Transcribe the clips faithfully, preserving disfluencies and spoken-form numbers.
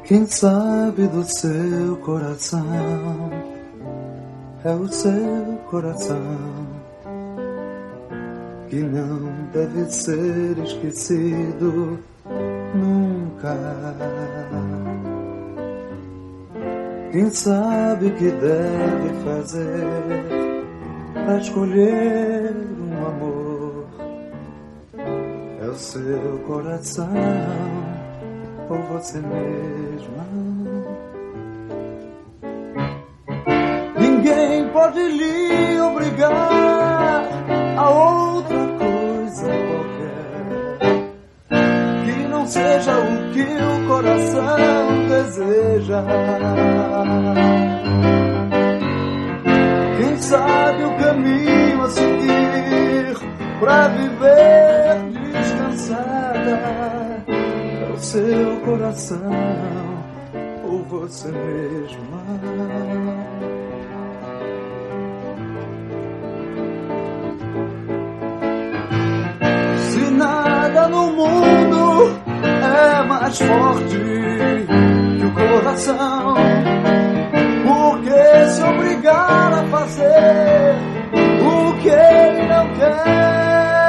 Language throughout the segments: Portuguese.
Quem sabe do seu coração é o seu coração, que não deve ser esquecido nunca. Quem sabe o que deve fazer para escolher um amor é o seu coração ou você mesma. Ninguém pode lhe obrigar a outra coisa qualquer que não seja o que o coração deseja. Quem sabe o caminho a seguir pra viver descansada é o seu coração ou você mesma. Se nada no mundo é mais forte que o coração, por que se obrigar a fazer o que ele não quer?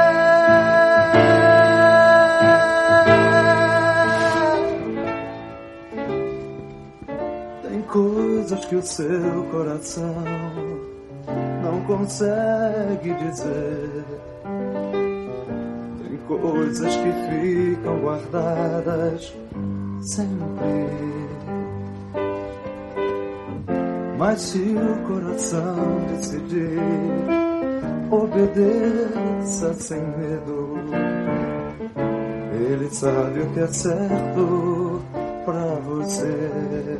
Tem coisas que o seu coração não consegue dizer, tem coisas que ficam guardadas sempre. Mas se o coração decidir, obedeça sem medo. Ele sabe o que é certo pra você.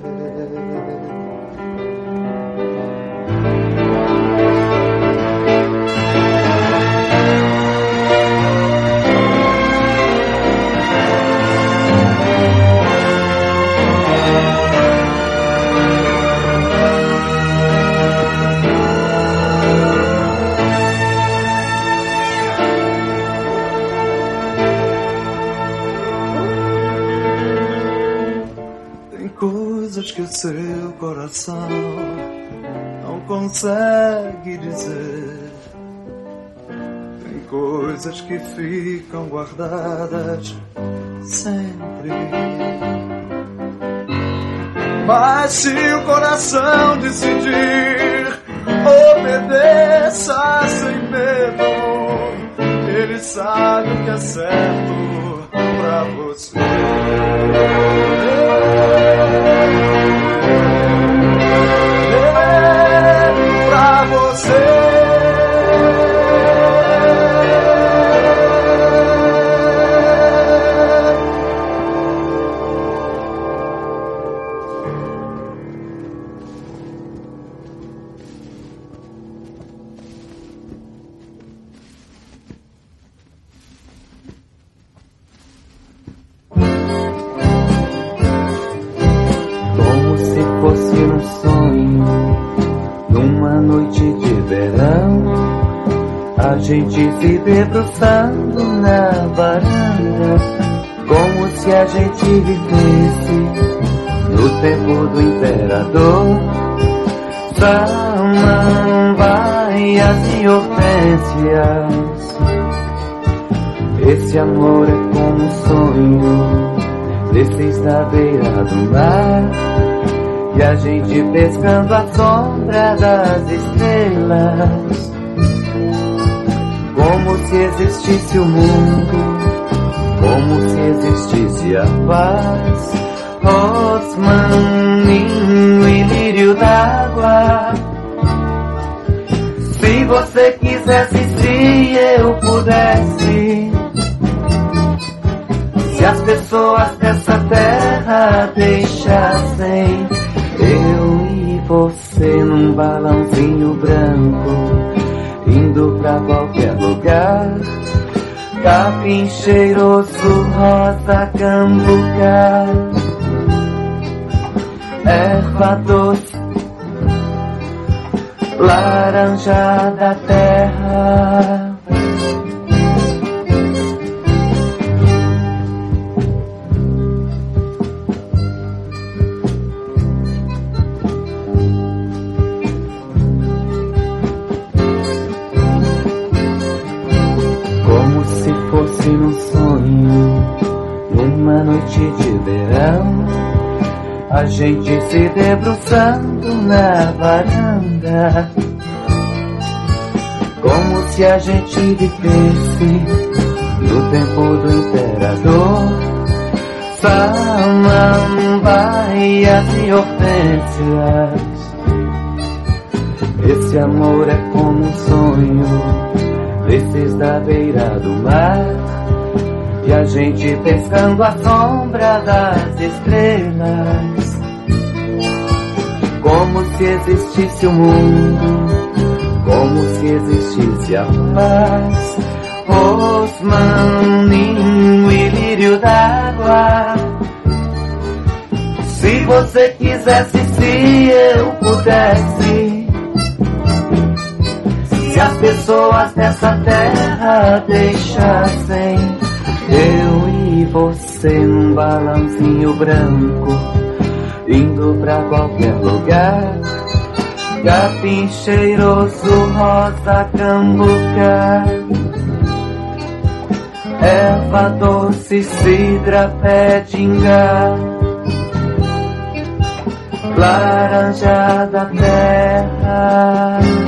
Coisas que o seu coração não consegue dizer, tem coisas que ficam guardadas sempre. Mas se o coração decidir, obedeça sem medo. Ele sabe o que é certo pra você. Pra você. Como se fosse um sonho, numa noite de verão, a gente se debruçando na varanda, como se a gente vivesse no tempo do imperador. Samambaias e hortênsias, esse amor é como um sonho, desce da beira do mar, e a gente pescando a sombra das estrelas, como se existisse o mundo, como se existisse a paz. Osmaninho e lírio d'água, se você quisesse, se eu pudesse, se as pessoas dessa terra deixassem eu e você num balãozinho branco, indo pra qualquer lugar, capim cheiroso, rosa, cambucá, erva doce, laranja da terra. sonho, numa noite de verão, a gente se debruçando na varanda, como se a gente vivesse no tempo do imperador Samambaias e hortênsias. Esse amor é como um sonho desses da beira do mar, e a gente pescando a sombra das estrelas, como se existisse o mundo, como se existisse a paz, rosmaninho e lírio d'água. Se você quisesse, se eu pudesse, se as pessoas dessa terra deixassem eu e você num balãozinho branco, indo pra qualquer lugar, capim cheiroso, rosa, cambuca, erva doce, cidra, pé de ingá, laranja da terra.